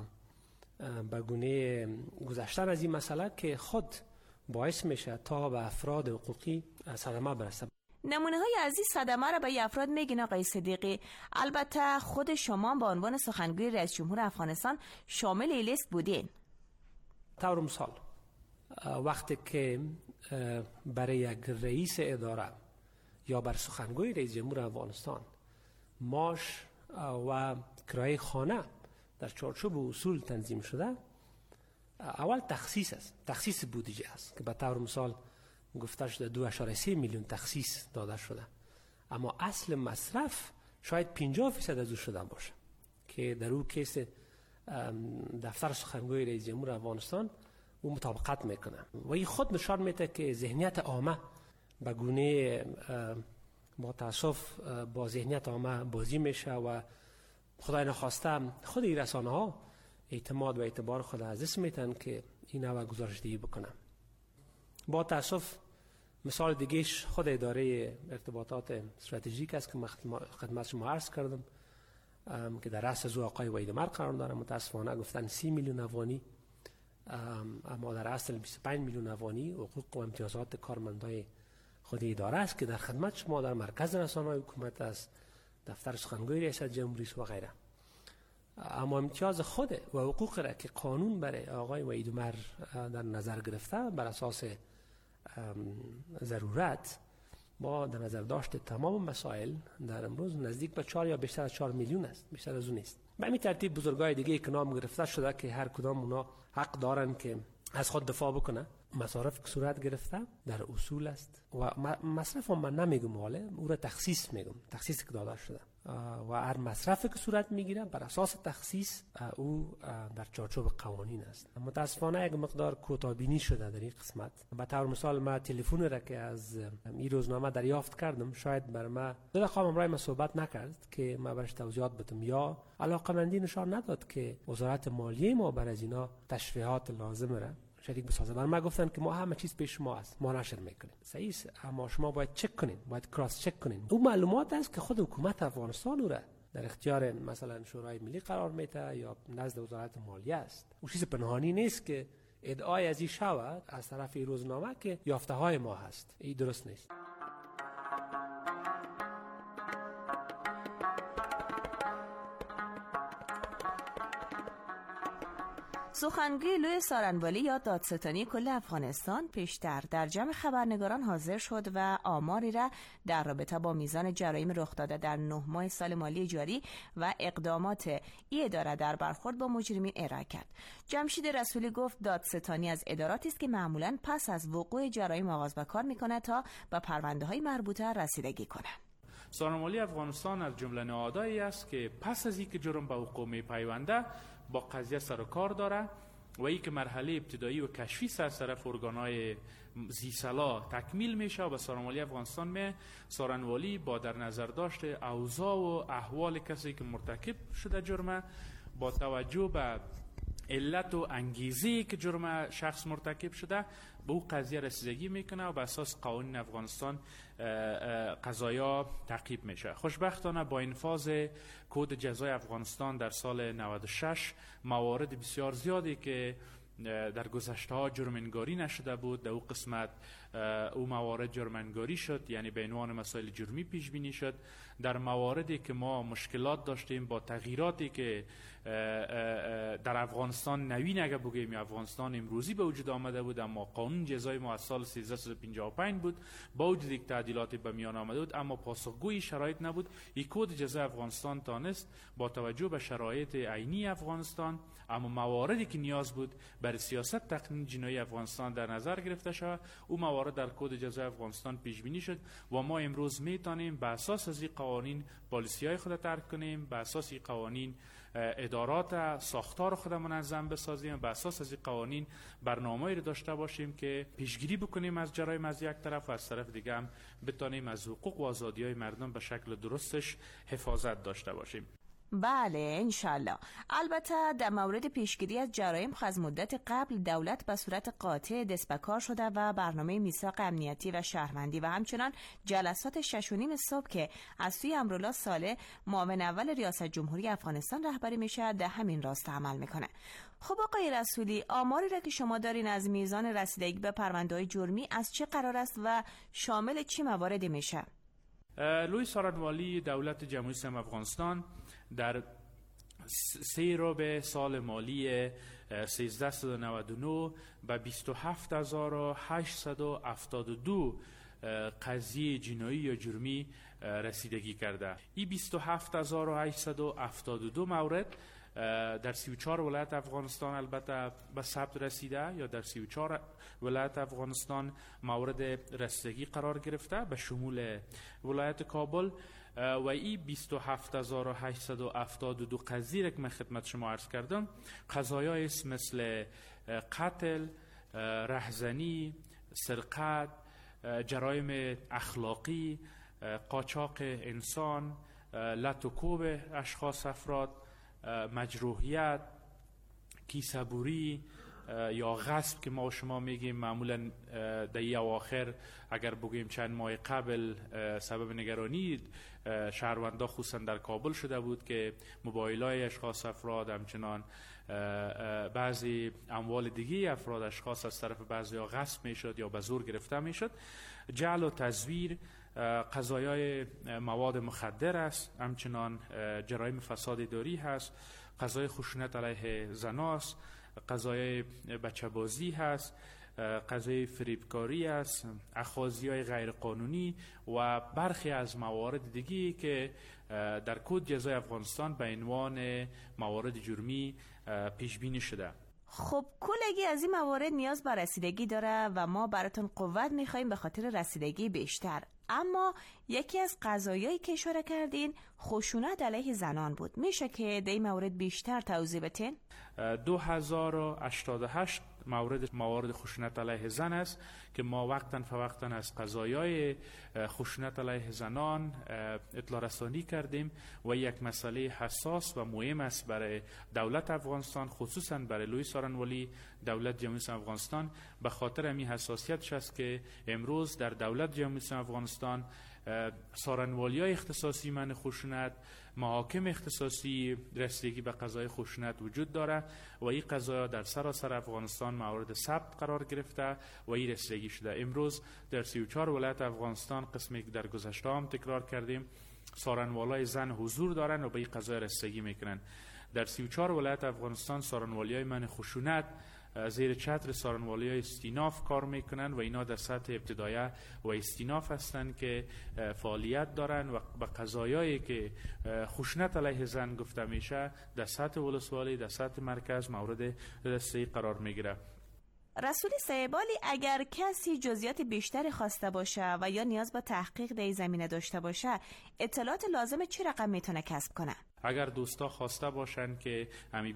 به گونه گذشتن از این مسئله که خود باعث میشه تا به افراد حقوقی صدمه برسه. نمونه های از این صدمه را به افراد میگین آقای صدیقی. البته خود شما به عنوان سخنگوی رئیس جمهور افغانستان شامل این لیست بودین. طور مثال وقتی که برای یک رئیس اداره یا بر سخنگوی رئیس جمهور افغانستان معاش و کرایه خانه در چارچوب اصول تنظیم شده، اول تخصیص است، تخصیص بودجه است که به طور مثال گفته شده 2.3 میلیون تخصیص داده شده، اما اصل مصرف شاید 50% از او شده باشه که در او کیس دفتر سخنگوی رئیس جمهور افغانستان او مطابقت میکنه و این خود نشان میده که ذهنیت عامه به گونه با تاسف با ذهنیت عامه بازی میشه و خدای نخواسته خود این رسانه ها اعتماد و اعتبار خود از دست میتن که این نوع گزارش دهی بکنن. با تاسف مثال دیگهش خود اداره ارتباطات استراتژیک است که خدمت شما عرض کردم که در رأس از او آقای وحیدمرد قرار داره. متاسفانه گفتن 30 میلیون افغانی، اما در اصل 25 میلیون افغانی حقوق و امتیازات کارمندای خود اداره است که در خدمت شما در مرکز رسانه‌های حکومت است، دفتر سخنگوی ریاست جمهوری و غیره. اما امتیاز خود و حقوق را که قانون برای آقای وحیدمرد در نظر گرفته بر اساس ضرورت با در نظر داشت تمام مسائل در امروز نزدیک به 4 یا بیشتر از 4 میلیون است، بیشتر از اون نیست. به همین ترتیب بزرگای دیگه که نام گرفته شده که هر کدام اونا حق دارن که از خود دفاع بکنه. مصارف که صورت گرفته در اصول است و مصرف هم من نمیگم، حالا او را تخصیص میگم، تخصیص که داده شده و هر مصرفی که صورت میگیره بر اساس تخصیص او در چارچوب قوانین است. متاسفانه یک مقدار کوتاه‌بینی شده در این قسمت. به طور مثال ما تلفن را که از این روزنامه دریافت کردم، شاید بر ما دل خواهم رای ما صحبت نکرد که ما برش توضیحات بدم یا علاقمندی نشان نداد که وزارت مالیه ما بر از اینا تشریحات لازم را شریک بسازه. بر ما گفتن که ما همه چیز پیش ما است، ما نشر میکنیم. صحیح است، اما شما باید چک کنین، باید کراس چک کنین. اون معلومات است که خود حکومت افغانستان او را در اختیار مثلا شورای ملی قرار میده یا نزد وزارت مالیه است. اون چیز پنهانی نیست که ادعای از این شود از طرف این روزنامه که یافته های ما هست. این درست نیست. سخنگوی لوی سارنوالی یا دادستانی کل افغانستان پیشتر در جمع خبرنگاران حاضر شد و آماری را در رابطه با میزان جرایم رخ داده در 9 ماه سال مالی جاری و اقدامات این اداره در برخورد با مجرمین ارائه کرد. جمشید رسولی گفت دادستانی از اداراتی است که معمولاً پس از وقوع جرایم آغاز به کار می‌کند تا به پرونده‌های مربوطه رسیدگی کند. سارنوالی افغانستان از جمله نهادهایی است که پس از اینکه جرم به وقوع می‌پیونده با قضیه سر و کار داره و این که مرحله ابتدایی و کشفی از طرف ارگان‌های ذی‌صلاح تکمیل میشه و به سارنوالی افغانستان سارنوالی با در نظر داشت اوضاع و احوال کسی که مرتکب شده جرم، با توجه به علت و انگیزه‌ای که جرم شخص مرتکب شده به او قضیه رسیدگی میکنه و به اساس قوانین افغانستان قضایا تعقیب میشه. خوشبختانه با انفاذ کد جزای افغانستان در سال 96 موارد بسیار زیادی که در گذشته ها جرم‌انگاری نشده بود در او قسمت او موارد جرم‌انگاری شد، یعنی به عنوان مسائل جرمی پیش بینی شد. در مواردی که ما مشکلات داشتیم با تغییراتی که در افغانستان نوین اگه بگیم یا افغانستان امروزی به وجود آمده بود، اما قانون جزای ما از سال 1355 بود، با وجود یک تعدیلاتی به میان آمده بود اما پاسخگوی شرایط نبود. یک کد جزای افغانستان تانست با توجه به شرایط عینی افغانستان اما مواردی که نیاز بود برای سیاست تقنین جنایی افغانستان در نظر گرفته شود، او موارد در کد جزای افغانستان پیش بینی شد و ما امروز میتونیم به اساس از این قوانین پالیسی‌های خود ترک کنیم، به اساس این قوانین ادارات ساختار خود منظم بسازیم، به اساس از این قوانین برنامه‌ای رو داشته باشیم که پیشگیری بکنیم از جرایم از یک طرف و از طرف دیگه هم بتونیم از حقوق و آزادی‌های مردم به شکل درستش حفاظت داشته باشیم. بله انشالله. البته در مورد پیشگیری از جرایم از مدت قبل دولت به صورت قاطع دست به کار شده و برنامه میثاق امنیتی و شهروندی و همچنان جلسات 6:30 صبح که از سوی امرالله صالح معاون اول ریاست جمهوری افغانستان رهبری میشه در همین راستا عمل میکنه. خب آقای رسولی، آماری را که شما دارین از میزان رسیدگی به پرونده‌های جرمی از چه قرار است و شامل چه مواردی میشه؟ لوی سارنوالی دولت جمهوری اسلامی افغانستان در 3 ربع سال مالی 1399 به 27872 قضیه جنایی یا جرمی رسیدگی کرده. این 27872 مورد در 34 ولایت افغانستان البته به ثبت رسیده یا در 34 ولایت افغانستان مورد رسیدگی قرار گرفته به شمول ولایت کابل و این 27872 قضیه که من خدمت شما عرض کردم قضایای مثل قتل، رهزنی، سرقت، جرایم اخلاقی، قاچاق انسان، لط و کوب اشخاص افراد، مجروحیت، کیسه‌بری یا غصب که ما و شما میگیم معمولا در این اواخر اگر بگوییم چند ماه قبل سبب نگرانی شهروندا خصوصا در کابل شده بود که موبایل‌های اشخاص افراد همچنان بعضی اموال دیگه افراد اشخاص از طرف بعضی‌ها غصب میشد یا به زور گرفته میشد. جعل و تزویر، قضایای مواد مخدر است، همچنان جرایم فساد اداری هست، قضای خشونت علیه زناست، قضای بچه‌بازی هست، قضای فریبکاری است، اخاذی‌های غیر قانونی و برخی از موارد دیگی که در کد جزای افغانستان به عنوان موارد جرمی پیش بینی شده. خب کلگی از این موارد نیاز به رسیدگی داره و ما براتون قوت میخواییم به خاطر رسیدگی بیشتر. اما یکی از قضایایی که اشاره کردین خشونت علیه زنان بود. میشه که در این مورد بیشتر توضیح بدین؟ 2088 موارد خشونت علیه زن است که ما وقتاً فوقتاً از قضایای خشونت علیه زنان اطلاع رسانی کردیم و یک مسئله حساس و مهم است برای دولت افغانستان، خصوصاً برای لوی سارنوالی دولت جمهوری اسلامی افغانستان. به خاطر همین حساسیتش است که امروز در دولت جمهوری اسلامی افغانستان سارنوالی‌های اختصاصی من خشونت، محاکم اختصاصی رسیدگی به قضای خشونت وجود داره و این قضایا در سراسر افغانستان مورد ثبت قرار گرفته و این رسیدگی شده. امروز در 34 ولایت افغانستان، قسمی که در گذشته هم تکرار کردیم، سارنوالای زن حضور دارن و به این قضای رسیدگی میکنن. در 34 ولایت افغانستان سارنوالی‌های من خشونت زیر چتر سارنوالی‌های استیناف کار میکنن و اینا در سطح ابتدایه و استیناف هستند که فعالیت دارن و به قضایایی که خشونت علیه زن گفته میشه در سطح ولسوالی، در سطح مرکز مورد رسیدگی قرار میگیره. رسول سیبالی، اگر کسی جزئیات بیشتری خواسته باشه و یا نیاز به تحقیق در این زمینه داشته باشه، اطلاعات لازم چه رقم میتونه کسب کنه؟ اگر دوستا خواسته باشن که همی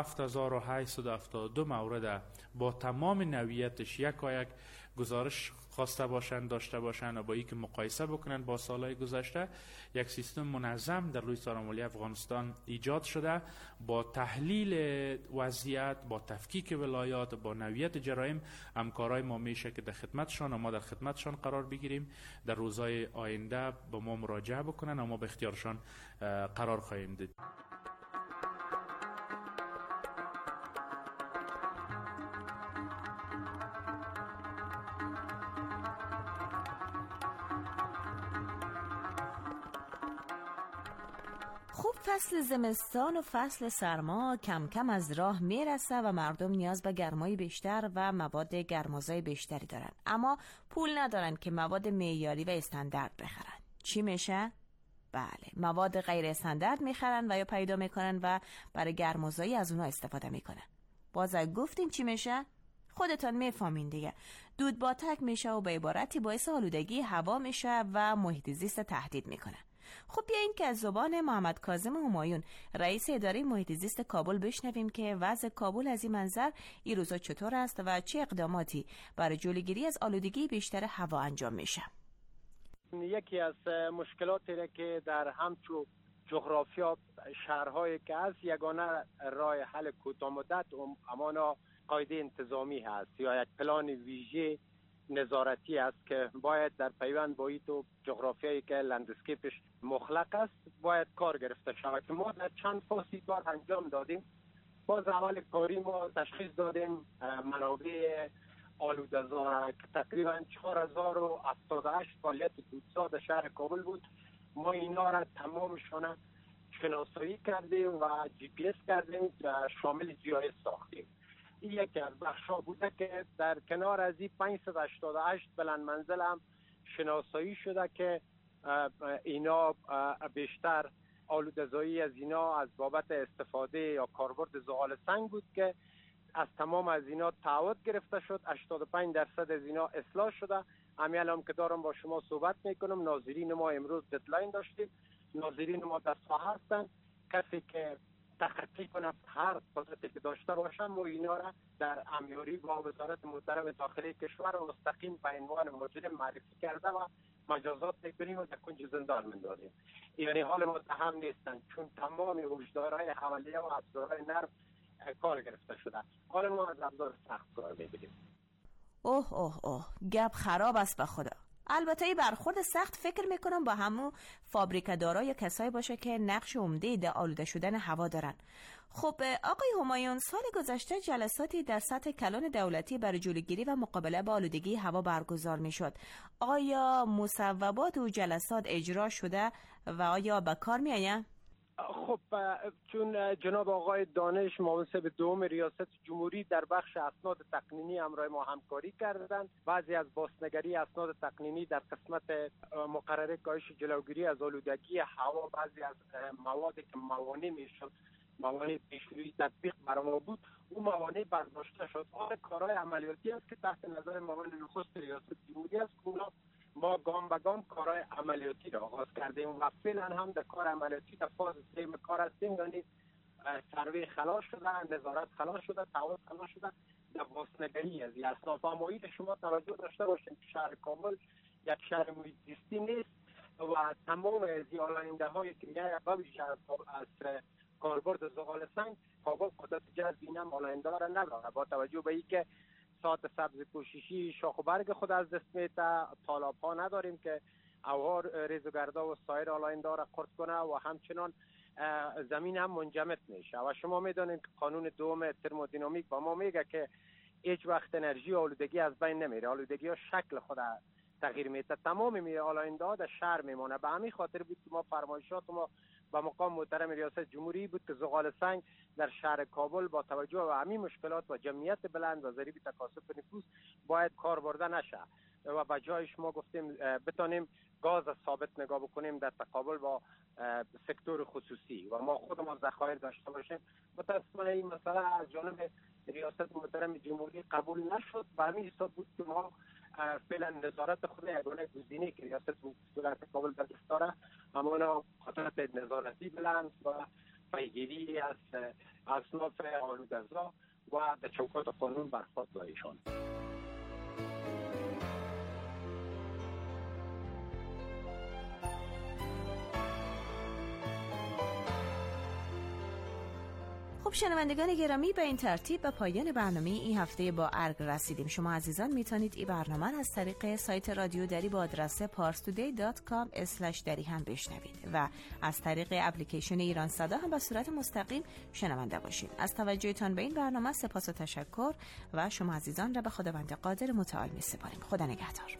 27872 مورد با تمام نوعیتش یک گزارش خواسته باشن داشته باشن و با این که مقایسه بکنن با سالهای گذشته، یک سیستم منظم در لوی سارنوالی افغانستان ایجاد شده با تحلیل وضعیت، با تفکیک ولایات، با نوعیت جرایم. همکارای ما میشه که در خدمتشان و ما در خدمتشان قرار بگیریم. در روزهای آینده با ما مراجعه بکنن و ما به اختیارشان قرار خواهیم داد. خوب فصل زمستان و فصل سرما کم کم از راه میرسه و مردم نیاز به گرمای بیشتر و مواد گرمازای بیشتری دارن، اما پول ندارن که مواد معیاری و استاندارد بخرن. چی میشه؟ بله، مواد غیر استاندارد میخرن و یا پیدا میکنن و برای گرمازایی از اونها استفاده میکنن. باز گفتین چی میشه؟ خودتان میفهمین دیگه. دود باتک میشه و به عبارتی باعث آلودگی هوا میشه و محیط زیست تهدید میکنه. خب بیاییم که از زبان محمد کاظم همایون، رئیس اداره محیط زیست کابل، بشنویم که وضع کابل از این منظر این روزا چطور است و چه اقداماتی برای جلوگیری از آلودگی بیشتر هوا انجام میشه. یکی از مشکلاتی را که در همچو جغرافیا شهرهایی که از یگانه راه حل کوتاه مدت امانا قاعده انتظامی هست یا یک پلان ویژه نظارتی است که باید در پیوند با این تو جغرافیایی که لندسکیپش مخلق است باید کار گرفته شود که ما در چند فصل کار انجام دادیم. باز اول کاری ما تشخیص دادیم منابع آلوده‌زا که تقریبا 4078 فعالیت دودسا در شهر کابل بود. ما اینا را تمامشان شناسایی کردیم و جی پی اس کردیم شامل جی آی اس ساختیم. این یکی از بخشا بوده که در کنار از این 588 بلند منزل هم شناسایی شده که اینا بیشتر آلوده‌زایی از اینا از بابت استفاده یا کاربرد زغال سنگ بود که از تمام از اینا تعهد گرفته شد. 85% از اینا اصلاح شده. همین الان که دارم با شما صحبت میکنم ناظرین ما امروز ددلاین داشتیم. ناظرین ما در ساحه هستن، کسی که تخطی کنه هر فرصتی که داشته باشن ما اینا را در امیاری با وزارت محترم داخلی کشور مستقیم به عنوان مجرم معرفی کرده و مجازات میکنیم و در کنج زندان میندازیم. یعنی حال متهم نیستن چون تمام هشدارهای حوالیه و ابزارهای نرم کار گرفته شده. حال ما از ابزار سخت کار میگیریم. اوه گپ خراب است به خدا. البته این برخورد سخت فکر میکنم با همون فابریکه‌دارا یا کسایی باشه که نقش عمده در آلوده شدن هوا دارن. خب آقای همایون، سال گذشته جلساتی در سطح کلان دولتی برای جلوگیری و مقابله با آلودگی هوا برگزار میشد. آیا مصوبات و جلسات اجرا شده و آیا به کار میآید؟ خب چون جناب آقای دانش معاون دوم ریاست جمهوری در بخش اسناد تقنینی همراه ما همکاری کردند، بعضی از بازنگری اسناد تقنینی در قسمت مقرره کاهش جلوگیری از آلودگی هوا، بعضی از موادی که موانع میشد موانع پیشروی تطبیق بر ما بود، اون موانع برداشته شد. آن کارهای عملیاتی است که تحت نظر معاون نخست ریاست جمهوری است که ما گام به گام کارهای عملیاتی را آغاز کردیم و فعلا هم در کار عملیاتی در فاز 3 کار هستیم. یعنی سروی خلاص شده، نظارت خلاص شده، تعهد خلاص شده. در واسطه‌گری از اصناف امایی شما توجه داشته باشید که شهر کابل یک شهر محیط زیستی نیست و تمام زیان‌دهنده هایی که می‌آید از کاربرد زغال سنگ، کابل قدرت جذب اینا ماننده را نداره. با توجه به اینکه ساعت سبز پوششی شاخ و برگ خود از دست میده، طالاب ها نداریم که اوار ریزگردا و سایر آلاینده را قرض کنه و همچنان زمین هم منجمد میشه. و شما میدونید که قانون دوم ترمودینامیک با ما میگه که هیچ وقت انرژی و آلودگی از بین نمیره. آلودگی ها شکل خود تغییر میده. تمام آلاینده ها در شهر میمونه. به همین خاطر بود که ما فرمایشات ما با مقام محترم ریاست جمهوری بود که زغال سنگ در شهر کابل با توجه به همین مشکلات و جمعیت بلند و ضریب تکاثر نفوس باید کار برده نشه و به جایش ما گفتیم بتانیم گاز ثابت نگاه بکنیم در تقابل با سکتور خصوصی و ما خودمون ذخایر داشته باشیم. متاسفانه این مسئله از جانب ریاست محترم جمهوری قبول نشد. به همین حساب بود که ما فعلا نظارت خود یگانه گزینه که ریاست ولایت کابل در دست داره، اما خاطرات نظارتی بلند و پیگیری از اصناف آلوده‌زا و در چوکات قانون برخورد با ایشان. خب شنوندگان گرامی، به این ترتیب به پایان برنامه این هفته با ارگ رسیدیم. شما عزیزان میتونید این برنامه از طریق سایت رادیو دری با آدرس parstoday.com/dari هم بشنوید و از طریق اپلیکیشن ایران صدا هم به صورت مستقیم شنونده باشید. از توجهتان به این برنامه سپاس و تشکر و شما عزیزان را به خداوند قادر متعال می‌سپاریم. خدا نگهدار.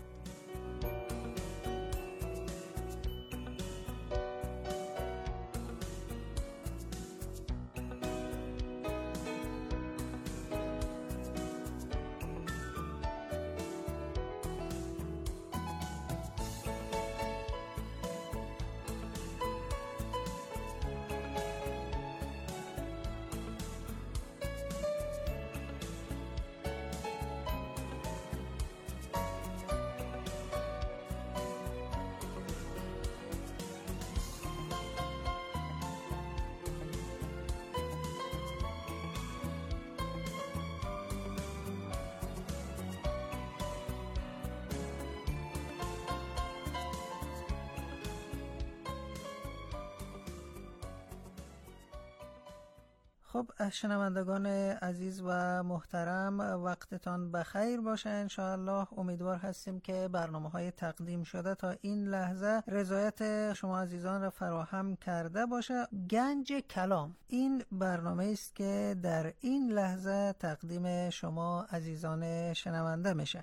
خب شنوندگان عزیز و محترم، وقتتان بخیر باشه. انشاءالله امیدوار هستیم که برنامه‌های تقدیم شده تا این لحظه رضایت شما عزیزان را فراهم کرده باشه. گنج کلام این برنامه است که در این لحظه تقدیم شما عزیزان شنونده میشه.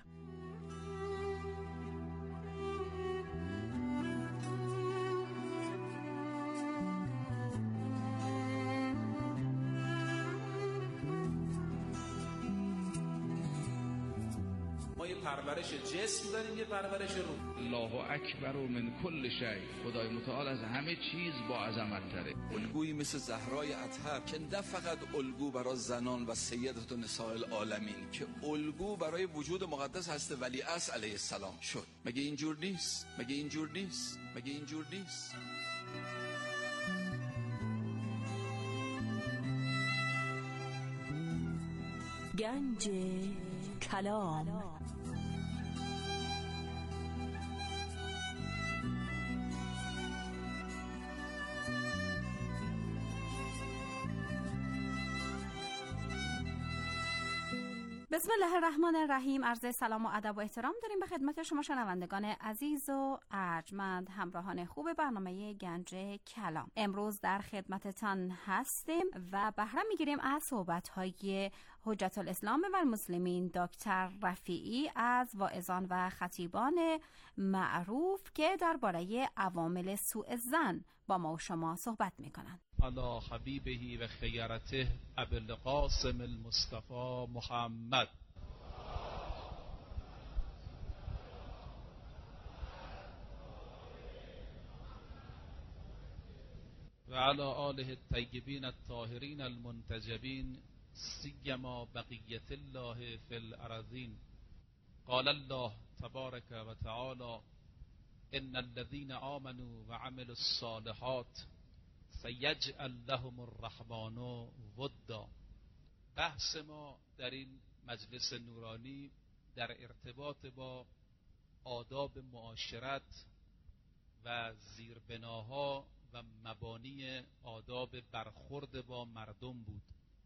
پرورش جسم داریم، یه پرورش روح. الله اکبر من کل شیء، خدای متعال از همه چیز با عظمت تره. الگویی مثل زهرای اطهر که نه فقط الگو برای زنان و سیدت نساء العالمین، که الگو برای وجود مقدس هست ولیعصر علیه السلام شد. مگه اینجور نیست؟ مگه اینجور نیست؟ مگه اینجور نیست؟ گنج کلام. بسم الله الرحمن الرحیم. عرض سلام و ادب و احترام داریم به خدمت شما شنوندگان عزیز و ارجمند، همراهان خوب برنامه گنج کلام. امروز در خدمتتان هستیم و بهره میگیریم از صحبت‌های حجت الاسلام و المسلمین دکتر رفیعی از واعظان و خطیبان معروف که درباره عوامل سوء ظن با ما و شما صحبت میکنند. علی حبیبه و خیرته ابی القاسم المصطفى محمد. و وعلى آله الطیبین الطاهرین المنتجبین سیما بقیة الله فی الارضین. قال الله تبارک و تعالی ان الذين آمنوا وعملوا الصالحات سیجعل لهم الرحمن ودا. بحث ما در این مجلس نورانی در ارتباط با آداب معاشرت و زیربناها و مبانی آداب برخورد با مردم بود.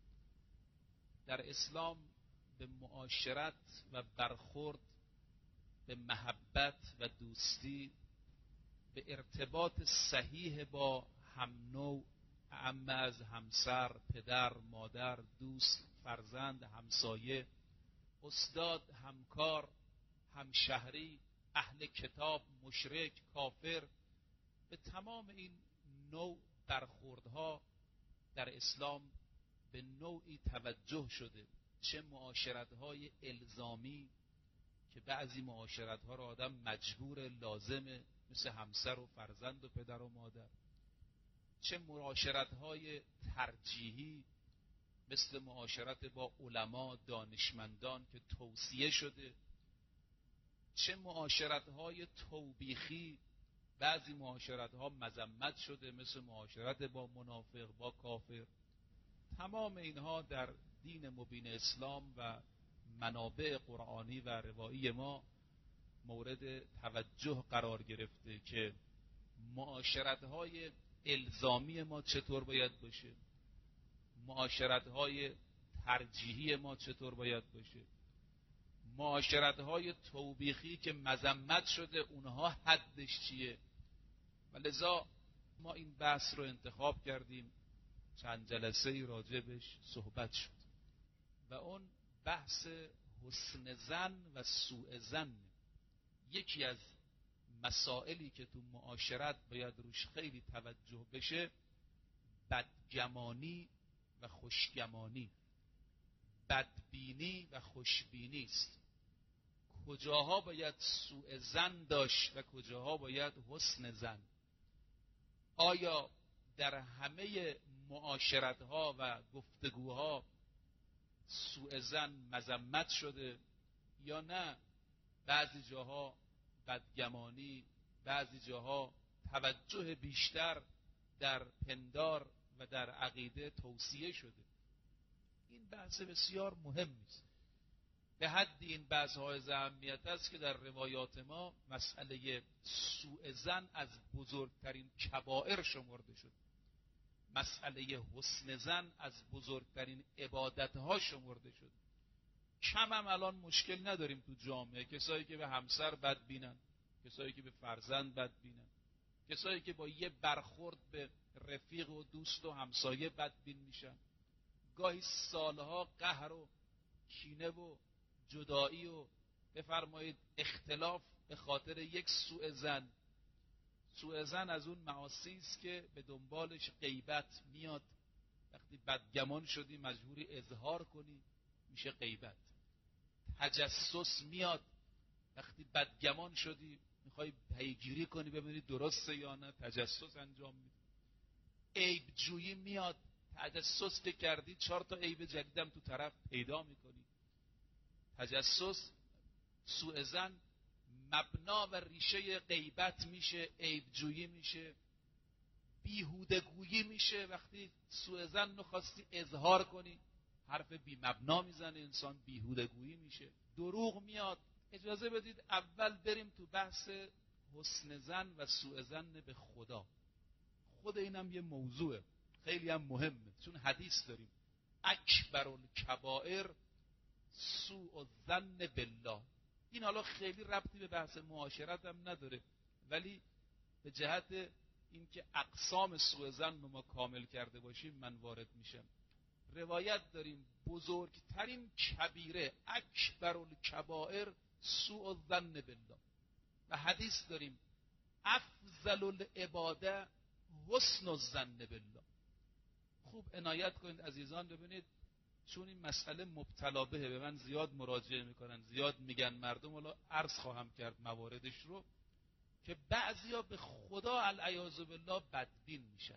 در اسلام به معاشرت و برخورد، به محبت و دوستی، به ارتباط صحیح با هم نوع، اعم از همسر، پدر، مادر، دوست، فرزند، همسایه، استاد، همکار، همشهری، اهل کتاب، مشرک، کافر، به تمام این نوع برخوردها در اسلام به نوعی توجه شده. چه معاشرت‌های الزامی که بعضی معاشرت‌ها را آدم مجبور لازمه، مثل همسر و فرزند و پدر و مادر، چه معاشرت‌های ترجیحی مثل معاشرت با علما، دانشمندان که توصیه شده، چه معاشرت‌های توبیخی، بعضی معاشرت‌ها مذمت شده مثل معاشرت با منافق، با کافر. تمام اینها در دین مبین اسلام و منابع قرآنی و روایی ما مورد توجه قرار گرفته که معاشرت‌های الزامی ما چطور باید باشه، معاشرت‌های ترجیحی ما چطور باید باشه، معاشرت‌های توبیخی که مذمت شده اونها حدش چیه. و لذا ما این بحث رو انتخاب کردیم، چند جلسه راجبش صحبت شد و اون بحث حسن ظن و سوء ظن. یکی از مسائلی که تو معاشرت باید روش خیلی توجه بشه بدگمانی و خوشگمانی، بدبینی و خوشبینی است. کجاها باید سوء ظن داشت و کجاها باید حسن ظن؟ آیا در همه معاشرت‌ها و گفتگوها سوء ظن مذمت شده یا نه؟ بعضی جاها بدگمانی، بعضی جاها توجه بیشتر در پندار و در عقیده توصیه شده. این بحث بسیار مهم است. به حدی این بحث‌های اهمیت است که در روایات ما مسئله سوء ظن از بزرگترین کبائر شمرده شد. مسئله حسن ظن از بزرگترین عبادت‌ها شمرده شد. کم هم الان مشکل نداریم تو جامعه، کسایی که به همسر بد بینن، کسایی که به فرزند بد بینن، کسایی که با یه برخورد به رفیق و دوست و همسایه بدبین میشن، گاهی سالها قهر و کینه و جدایی و بفرمایید اختلاف به خاطر یک سوء ظن. سوء ظن از اون معاصی است که به دنبالش غیبت میاد. وقتی بدگمان شدی مجبوری اظهار کنی، میشه غیبت. تجسس میاد. وقتی بدگمان شدی میخوای پیگیری کنی ببینی درسته یا نه، تجسس انجام میدی. عیب جویی میاد. تجسس که کردی 4 تا عیب جدیدم تو طرف پیدا میکنی. تجسس، سوء ظن مبنا و ریشه غیبت میشه، عیب جویی میشه، بیهودگویی میشه. وقتی سوء ظن رو خواستی اظهار کنی حرف بی مبنا میزنه انسان، بیهودگویی میشه. دروغ میاد. اجازه بدید اول بریم تو بحث حسن ظن و سوء ظن به خدا. خود اینم یه موضوعه خیلی هم مهمه، چون حدیث داریم اکبر الکبائر سوء الظن بالله. این حالا خیلی ربطی به بحث معاشرت هم نداره، ولی به جهت اینکه اقسام سوء ظن رو ما کامل کرده باشیم من وارد میشم. روایت داریم بزرگترین کبیره اکبر الکبائر سوء الظن بالله، و حدیث داریم افضل العباده حسن الظن بالله. خوب عنایت کنید عزیزان، ببینید چون این مسئله مبتلا بهه، به من زیاد مراجعه میکنن، زیاد میگن مردم، حالا عرض خواهم کرد مواردش رو، که بعضیا به خدا العیاذ بالله بدبین میشن.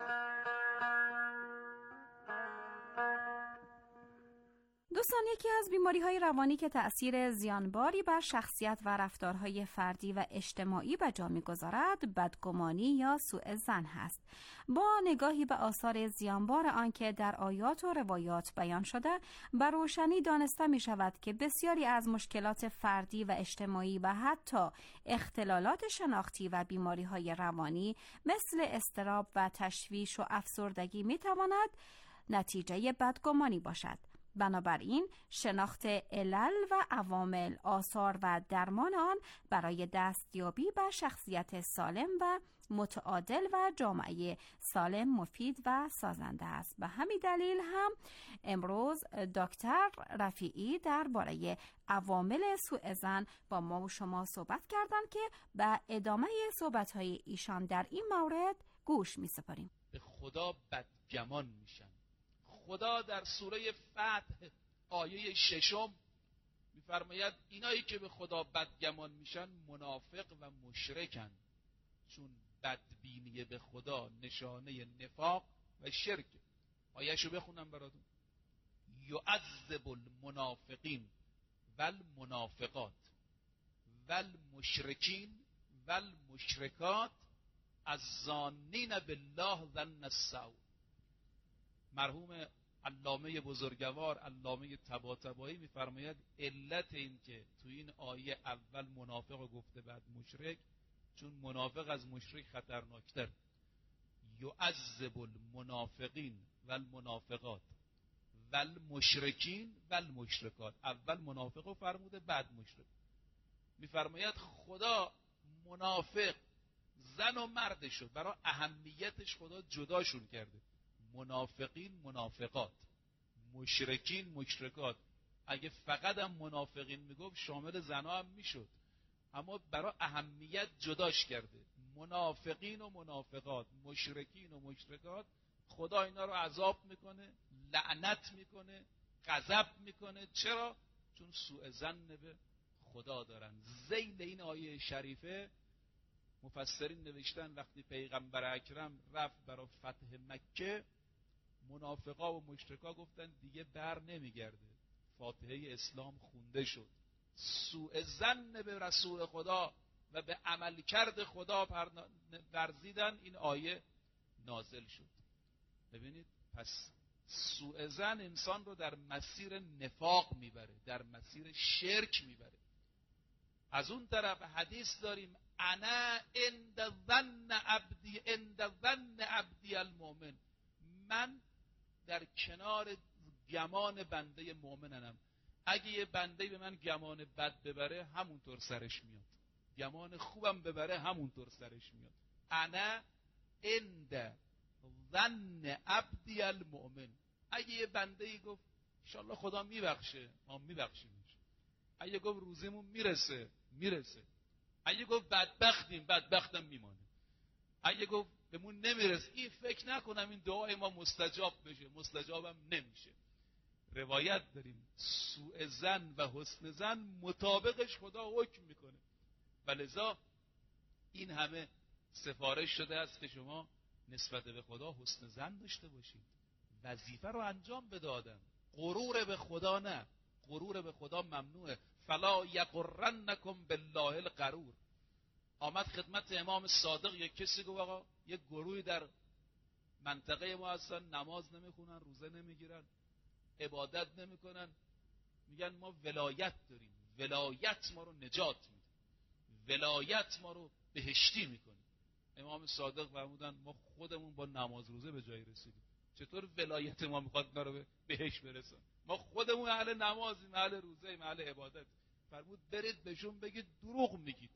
دوستان، یکی از بیماری‌های روانی که تأثیر زیانباری بر شخصیت و رفتارهای فردی و اجتماعی به جا می‌گذارد، بدگمانی یا سوء ظن هست. با نگاهی به آثار زیانبار آن که در آیات و روایات بیان شده، به روشنی دانسته می‌شود که بسیاری از مشکلات فردی و اجتماعی و حتی اختلالات شناختی و بیماری‌های روانی مثل اضطراب و تشویش و افسردگی می‌تواند نتیجه بدگمانی باشد. بنابراین شناخت علل و عوامل، آثار و درمان آن برای دستیابی به شخصیت سالم و متعادل و جامعه سالم مفید و سازنده است. به همین دلیل هم امروز دکتر رفیعی درباره عوامل سوء ظن با ما و شما صحبت کردند که به ادامه صحبت‌های ایشان در این مورد گوش می‌سپاریم. به خدا بدگمان میشن. خدا در سوره فتح آیه 6 میفرماید اینایی که به خدا بدگمان میشن منافق و مشرکن، چون بدبینی به خدا نشانه نفاق و شرک. آیه‌شو بخونم براتون. یعذب المنافقین والمنافقات والمشرکین والمشرکات الظانین بالله ظن السوء. مرحوم علامه بزرگوار علامه طباطبایی میفرماید علت این که تو این آیه اول منافق گفته بعد مشرک، چون منافق از مشرک خطرناکتر. یعذب المنافقین والمنافقات والمشرکین والمشرکات. اول منافق رو فرموده بعد مشرک. میفرماید خدا منافق زن و مردشو برای اهمیتش خدا جداشون کرده. منافقین منافقات، مشرکین مشرکات. اگه فقط هم منافقین میگفت شامل زنا هم میشد، اما برای اهمیت جداش کرده. منافقین و منافقات، مشرکین و مشرکات. خدا اینا رو عذاب میکنه، لعنت میکنه، غضب میکنه. چرا؟ چون سوء ظن به خدا دارن. ذیل این آیه شریفه مفسرین نوشتن وقتی پیغمبر اکرم رفت برای فتح مکه، منافقا و مشرکا گفتن دیگه بر نمیگرده، فاتحه اسلام خونده شد. سوء ظن به رسول خدا و به عملکرد خدا ورزیدن، این آیه نازل شد. ببینید، پس سوء ظن انسان رو در مسیر نفاق میبره، در مسیر شرک میبره. از اون طرف حدیث داریم انا عند ظن عبدی المؤمن. من در کنار گمان بنده مؤمنم. اگه یه بنده به من گمان بد ببره همونطور سرش میاد، گمان خوبم ببره همونطور سرش میاد. انا عند ظن عبدی المؤمن. اگه یه بنده ای گفت انشالله خدا میبخشه، ما میبخشیمش. اگه گفت روزیمون میرسه. اگه گفت بدبختم میمانه. اگه گفت بهمون نمیرسه، این فکر نکنم این دعای ما مستجاب بشه، مستجابم نمیشه. روایت داریم سوء ظن و حسن ظن مطابقش خدا حکم میکنه. ولذا این همه سفارش شده است که شما نسبت به خدا حسن ظن داشته باشید، وظیفه رو انجام بدادن. غرور به خدا نه، غرور به خدا ممنوعه. فلا یغرنکم بالله الغرور. آمد خدمت امام صادق یک کسی گفت آقا یک گروهی در منطقه ما هستن، نماز نمیخونن، روزه نمیگیرن، عبادت نمیکنن، میگن ما ولایت داریم، ولایت ما رو نجات میده، ولایت ما رو بهشتی میکنه. امام صادق فرمودن ما خودمون با نماز روزه به جای رسیدیم، چطور ولایت ما میخواد ما رو به بهشت برسن؟ ما خودمون اهل نمازیم، اهل روزه‌ایم، اهل عبادت. فرمود برید بهشون بگید دروغ میگید.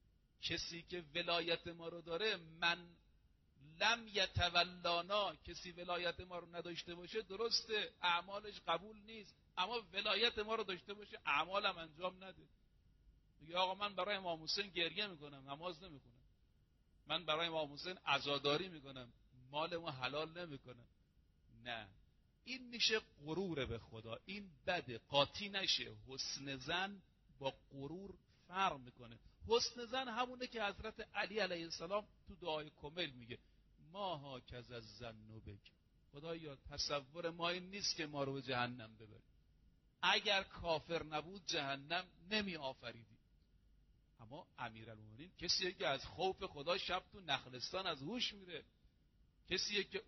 کسی که ولایت ما رو داره، من لم یتولانا، کسی ولایت ما رو نداشته باشه درسته اعمالش قبول نیست، اما ولایت ما رو داشته باشه اعمالم انجام نده. میگه آقا من برای امام حسین گریه میکنم، نماز نمیخونم. من برای امام حسین عزاداری میکنم، مال ما حلال نمیکنم. نه، این میشه غرور به خدا. این بده، قاطی نشه. حسن ظن با غرور فرق میکنه. حسن ظن همونه که حضرت علی علیه السلام تو دعای کمیل میگه ما ها کز از زن بک. خدایا تصور ما این نیست که ما رو به جهنم ببری. اگر کافر نبود جهنم نمی آفریدی. اما امیرالمومنین کسیه که از خوف خدا شب تو نخلستان از هوش میره، کسیه که